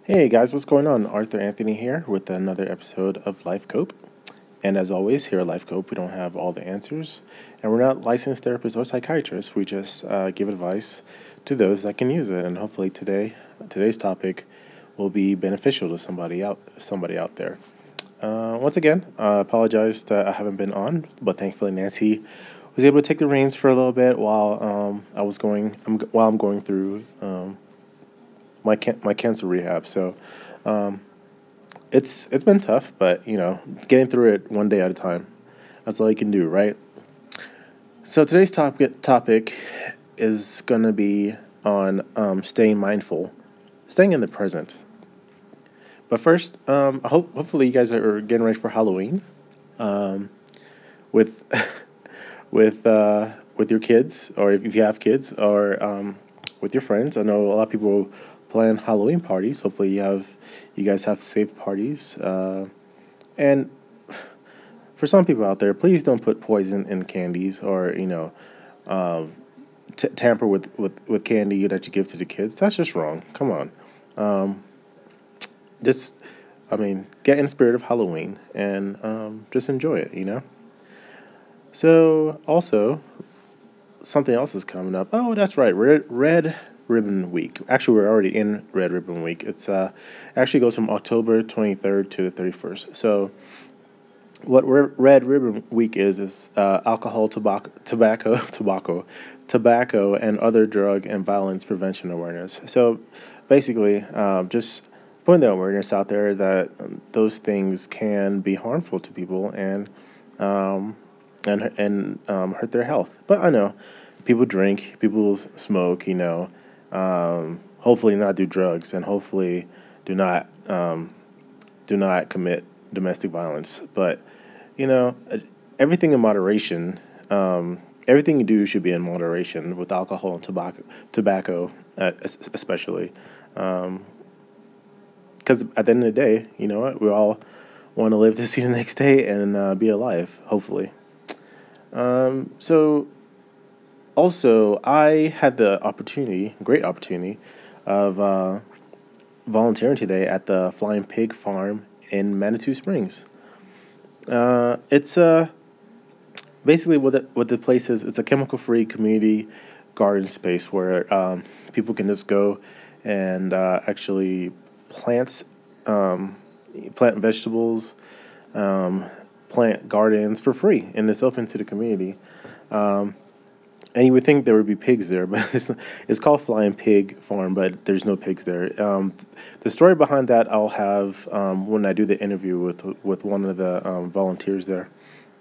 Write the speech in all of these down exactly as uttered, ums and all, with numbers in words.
Hey guys, what's going on? Arthur Anthony here with another episode of Life Cope. And as always, here at Life Cope, we don't have all the answers, and we're not licensed therapists or psychiatrists. We just uh, give advice to those that can use it. And hopefully today, today's topic will be beneficial to somebody out, somebody out there. Uh, once again, I uh, apologize that I haven't been on, but thankfully Nancy was able to take the reins for a little bit while um, I was going, I'm, while I'm going through um, my can- my cancer rehab. So um, it's it's been tough, but you know, getting through it one day at a time. That's all you can do, right? So today's topic topic is gonna be on um, staying mindful, staying in the present. But first, um, I hope hopefully you guys are getting ready for Halloween um, with with uh, with your kids, or if you have kids, or um, with your friends. I know a lot of people plan Halloween parties. Hopefully, you have you guys have safe parties. Uh, and for some people out there, please don't put poison in candies, or you know, um, t- tamper with, with, with candy that you give to the kids. That's just wrong. Come on, um, just I mean, get in the spirit of Halloween and um, just enjoy it. You know. So also, something else is coming up. Oh, that's right, Red, Red Ribbon Week. Actually, we're already in Red Ribbon Week. It's uh, actually goes from October twenty-third to the thirty-first. So, what Red Ribbon Week is is uh, alcohol, tobacco, tobacco, tobacco, tobacco, and other drug and violence prevention awareness. So, basically, um, just putting the awareness out there that um, those things can be harmful to people and um, and and um, hurt their health. But I know people drink, people smoke, you know, um, hopefully not do drugs, and hopefully do not um, do not commit domestic violence. But you know, everything in moderation. Um, everything you do should be in moderation with alcohol and tobacco, tobacco uh, especially, because um, at the end of the day, you know what, we all want to live to see the next day and uh, be alive, hopefully. Um, so also, I had the opportunity, great opportunity, of uh, volunteering today at the Flying Pig Farm in Manitou Springs. Uh, it's uh, basically what the, what the place is. It's a chemical-free community garden space where um, people can just go and uh, actually plant um, plant vegetables, um, plant gardens for free, and it's open to the community. Um, And you would think there would be pigs there, but it's, it's called Flying Pig Farm, but there's no pigs there. Um, the story behind that I'll have um, when I do the interview with with one of the um, volunteers there.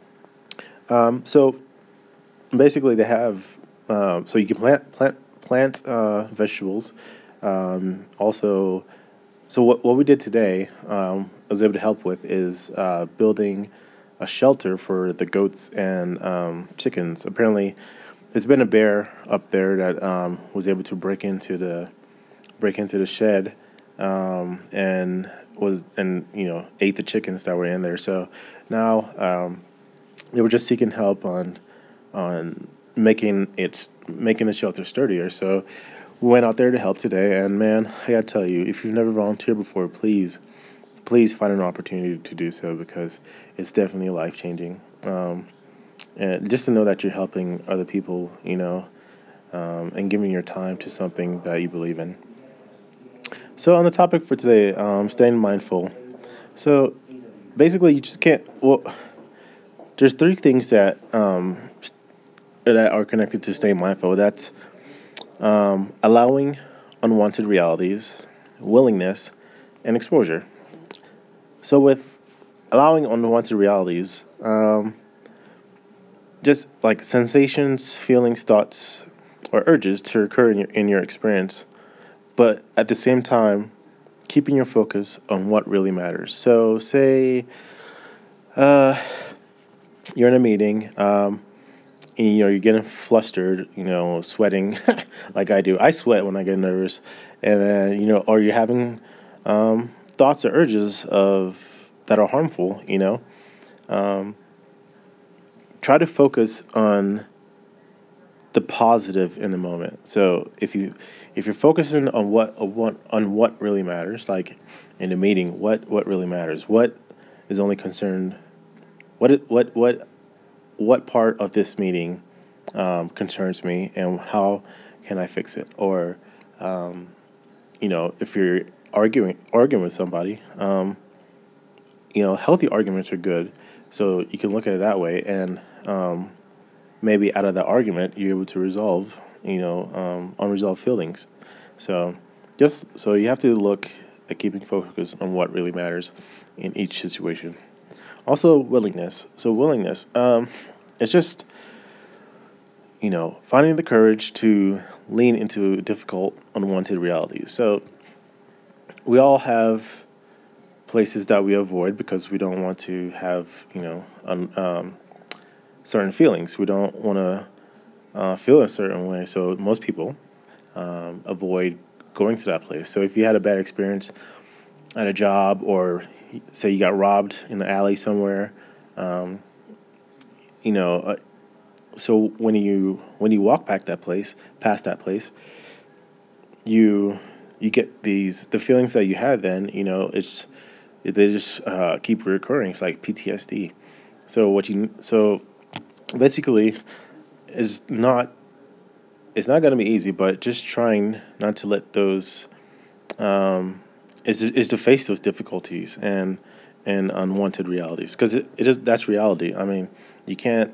Um, so basically, they have um, so you can plant plant plant uh, vegetables. Um, also, so what what we did today, um, I was able to help with is uh, building a shelter for the goats and um, chickens. Apparently, there's been a bear up there that um, was able to break into the break into the shed um, and was and you know ate the chickens that were in there. So now um, they were just seeking help on on making it making the shelter sturdier. So we went out there to help today, and man, I gotta tell you, if you've never volunteered before, please please find an opportunity to do so because it's definitely life changing. Um, and just to know that you're helping other people, you know, um, and giving your time to something that you believe in. So on the topic for today, um, staying mindful. So basically, you just can't. Well, there's three things that um, that are connected to staying mindful. That's um, allowing unwanted realities, willingness, and exposure. So with allowing unwanted realities, um, just like sensations, feelings, thoughts, or urges to occur in your in your experience, but at the same time, keeping your focus on what really matters. So, say uh, you're in a meeting, um, and, you know you're getting flustered, you know, sweating, like I do. I sweat when I get nervous, and then you know, or you're having um, thoughts or urges of that are harmful. You know, um, try to focus on the positive in the moment. So if you if you're focusing on what on what on what really matters, like in a meeting, what what really matters, what is only concerned, what it- what what what part of this meeting um, concerns me, and how can I fix it? Or um, you know, if you're arguing arguing with somebody, um, you know, healthy arguments are good. So you can look at it that way, and um, maybe out of that argument, you're able to resolve, you know, um, unresolved feelings. So just so you have to look at keeping focus on what really matters in each situation. Also, willingness. So willingness, um, it's just, you know, finding the courage to lean into difficult, unwanted realities. So we all have places that we avoid because we don't want to have, you know, un, um, certain feelings. We don't want to uh, feel a certain way. So most people um, avoid going to that place. So if you had a bad experience at a job, or say you got robbed in the alley somewhere, um, you know, uh, so when you when you walk back that place, past that place, you you get these the feelings that you had then. You know, it's they just uh, keep recurring. It's like P T S D. So what you so basically is not it's not going to be easy, but just trying not to let those um, is is to face those difficulties and and unwanted realities, because it, it is that's reality. I mean, you can't,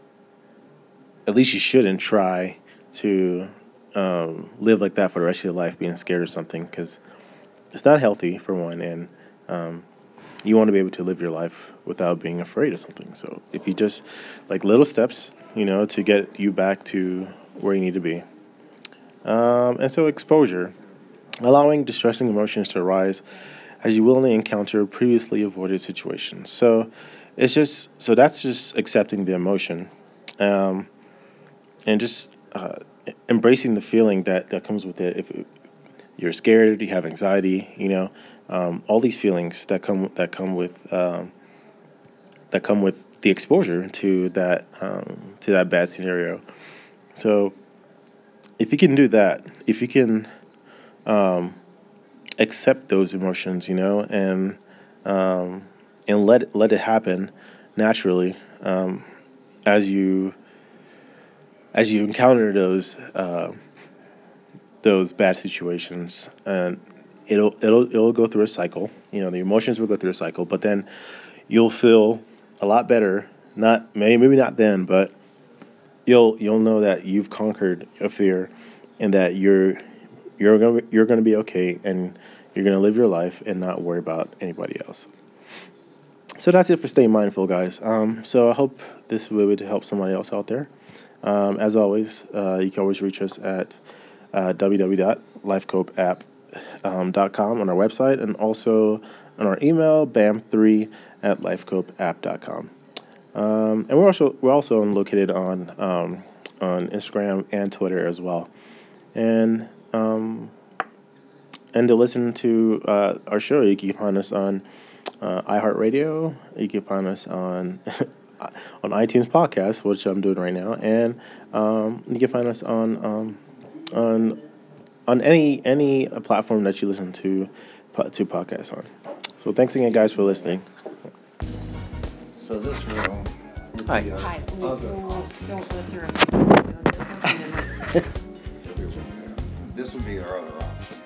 at least you shouldn't try to um, live like that for the rest of your life, being scared of something, because it's not healthy for one, and um, you want to be able to live your life without being afraid of something. So if you just like little steps, you know, to get you back to where you need to be. Um, and so exposure, allowing distressing emotions to arise as you willingly encounter previously avoided situations. So it's just so that's just accepting the emotion, um, and just uh, embracing the feeling that, that comes with it. If you're scared, you have anxiety, you know, um, all these feelings that come that come with um, that come with the exposure to that um, to that bad scenario. So if you can do that, if you can um, accept those emotions, you know, and um, and let let it happen naturally, um, as you as you encounter those uh, those bad situations, and it'll it'll it'll go through a cycle. You know, the emotions will go through a cycle, but then you'll feel a lot better. Not maybe maybe not then, but you'll you'll know that you've conquered a fear, and that you're you're gonna you're gonna be okay, and you're gonna live your life and not worry about anybody else. So that's it for staying mindful, guys. Um, so I hope this will be able to help somebody else out there. Um, as always, uh, you can always reach us at uh, w w w dot life cope app dot com on our website, and also on our email, bam three at life cope app dot com. Um, and we're also we're also located on um, on Instagram and Twitter as well. And um, and to listen to uh, our show, you can find us on uh, iHeartRadio. You can find us on on iTunes Podcast, which I'm doing right now, and um, you can find us on um, on on any any platform that you listen to to podcasts on. So thanks again, guys, for listening. So this room. Hi. Hi, we'll, Other we'll, option. we'll go through it. We'll do this one, and then we'll- This would be our other option.